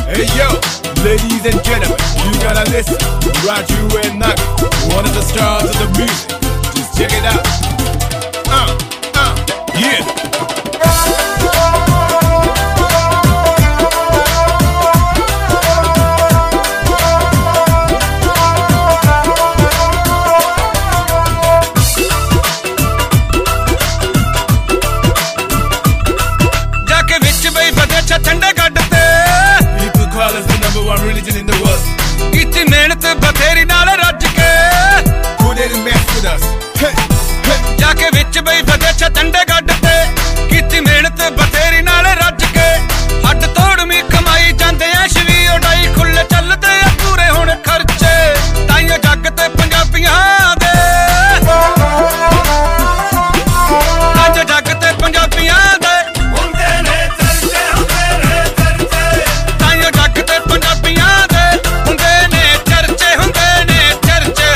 Hey yo, ladies and gentlemen, you gotta listen. Raju and Nagi, one of the stars of the music. Just check it out. Yeah. People call us the #1 religion in the world. ਕੀਤੀ ਮਿਹਨਤ ਬਥੇਰੀ ਨਾਲ ਰੱਜ ਕੇ Who didn't mess with us? Hey, hey. ਜਾ ਕੇ ਵਿੱਚ ਬਈ ਫਤਿਹ ਛੰਡੇ ਗੱਡ ਤੇ ਕੀਤੀ ਮਿਹਨਤ ਬਥੇਰੀ ਨਾਲ ਰੱਜ ਕੇ ਹੱਡ ਤੋੜਵੀਂ ਕਮਾਈ ਜਾਂਦੇ ਐ ਸ਼ਵੀ ਉਡਾਈ ਖੁੱਲੇ ਚੱਲਦੇ ਆ ਪੂਰੇ ਹੁਣ ਖਰਚੇ ਤਾਈਓ ਜੱਗ ਤੇ ਪੰਜਾਬੀਆਂ ਦੇ ਅੱਜ ਜੱਗ ਤੇ ਪੰਜਾਬੀਆਂ ਦੇ ਹੁੰਦੇ ਨੇ ਚਰਚੇ, ਹੁੰਦੇ ਨੇ ਚਰਚੇ। ਤਾਈਓ ਜੱਗ ਤੇ ਪੰਜਾਬੀਆਂ ਦੇ ਹੁੰਦੇ ਨੇ ਚਰਚੇ, ਹੁੰਦੇ ਨੇ ਚਰਚੇ।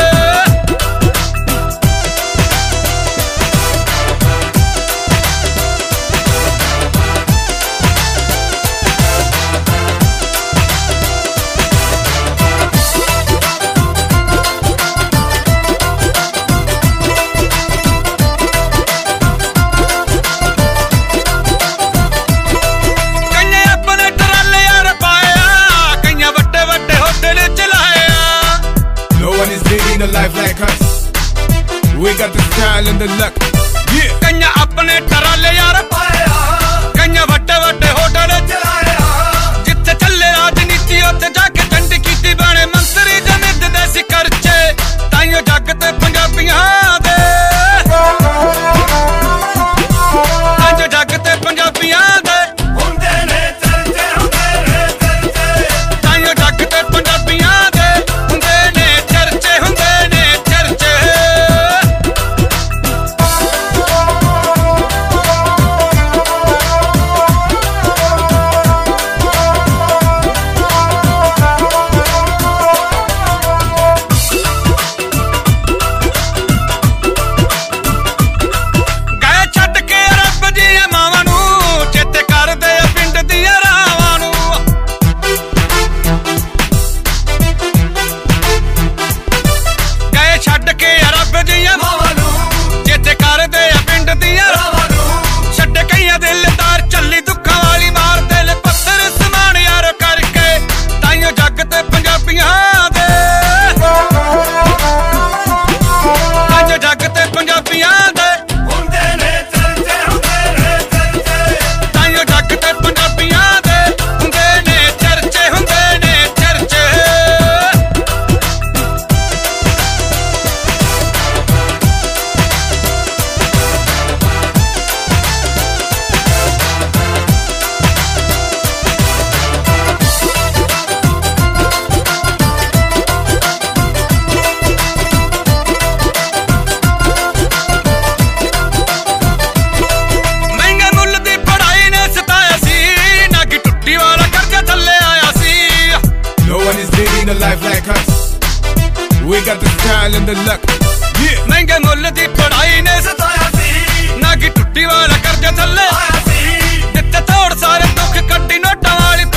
ਕਈਆਂ ਆਪਣੇ ਟਰਾਲੇ ਯਾਰ ਪਾਇਆ ਕਈਆਂ ਵੱਡੇ ਵੱਡੇ ਹੋਟਲ ਚਲਾਇਆ No one is living a life like us. We got the style and the luck. Yeah. ਕਈਆਂ ਆਪਣੇ ਟਰਾਲੇ ਯਾਰ ਪਾਇਆ ਕਈਆਂ ਵੱਡੇ ਵੱਡੇ ਹੋਟਲ ਚਲਾਇਆ ਜਿੱਥੇ ਚੱਲੇ ਰਾਜਨੀਤੀ ਉੱਥੇ ਜਾ ਕੇ ਚੰਡੀ ਕੀਤੀ ਬਣੇ ਮੰਤਰੀ ਜਨਿਤ ਦੇ ਸੀ ਖਰਚੇ ਤਾਈਓ ਜੱਗ ਤੇ ਪੰਜਾਬੀਆਂ ਦੇ ਅੱਜ ਜੱਗ ਤੇ ਪੰਜਾਬੀਆਂ ਦੇ ਹੁੰਦੇ ਨੇ ਚਰਚੇ, ਹੁੰਦੇ ਨੇ ਚਰਚੇ। ਤਾਈਓ ਜੱਗ ਤੇ ਪੰਜਾਬੀਆਂ ਦੇ ਹੁੰਦੇ ਨੇ ਚਰਚੇ, ਹੁੰਦੇ ਨੇ ਚਰਚੇ। ਗਏ ਛੱਡ ਕੇ ਰੱਬ ਦੀਆਂ ਮਾਵਾਂ ਨੂੰ ਚੇਤੇ ਕਰਦੇ ਆ ਪਿੰਡ ਦੀਆਂ ਰਾਵਾਂ ਨੂੰ ਗਏ ਛੱਡ ਕੇ ਰੱਬ ਦੀਆਂ ਮਾਵਾਂ ਨੂੰ ਚੇਤੇ ਕਰਦੇ ਆ ਪਿੰਡ ਦੀਆਂ ਰਾਵਾਂ ਨੂੰ ਛੱਡ ਕਈਆਂ ਦਿਲਦਾਰ ਚੱਲੀ ਦੁੱਖਾਂ ਵਾਲੀ ਮਾਰ ਦਿਲ ਪੱਥਰ ਸਮਾਨ ਯਾਰ ਕਰਕੇ ਤਾਈਓ ਜੱਗ ਤੇ ਪੰਜਾਬੀਆਂ ਦੇ ਅੱਜ ਜੱਗ ਤੇ ਪੰਜਾਬੀਆਂ ਦੇ ਹੁੰਦੇ ਨੇ ਚਰਚੇ, ਹੁੰਦੇ ਨੇ ਚਰਚੇ। ਤਾਈਓ ਜੱਗ ਤੇ ਪੰਜਾਬੀਆਂ ਦੇ ਹੁੰਦੇ ਨੇ ਚਰਚੇ, ਹੁੰਦੇ ਨੇ ਚਰਚੇ। ਮਹਿੰਗੇ ਮੁੱਲ ਦੀ ਪੜ੍ਹਾਈ ਨੇ ਸਤਾਇਆ ਸੀ ਨਾ ਕਿ ਟੁੱਟੀ ਵਾਲਾ ਕਰਜ਼ਾ ਥੱਲੇ ਆਇਆ ਸੀ No one is living a life like us. We got the style and the luck. Yeah. ਮਹਿੰਗੇ ਮੁੱਲ ਦੀ ਪੜ੍ਹਾਈ ਨੇ ਸਤਾਇਆ ਸੀ ਨਾ ਕਿ ਟੁੱਟੀ ਵਾਲਾ ਕਰਜ਼ਾ ਥੱਲੇ ਆਇਆ ਸੀ ਜਿੱਥੇ ਥੋੜ ਸਾਰੇ ਦੁੱਖ ਕੱਢੀ ਨੋਟਾਂ ਵਾਲੀ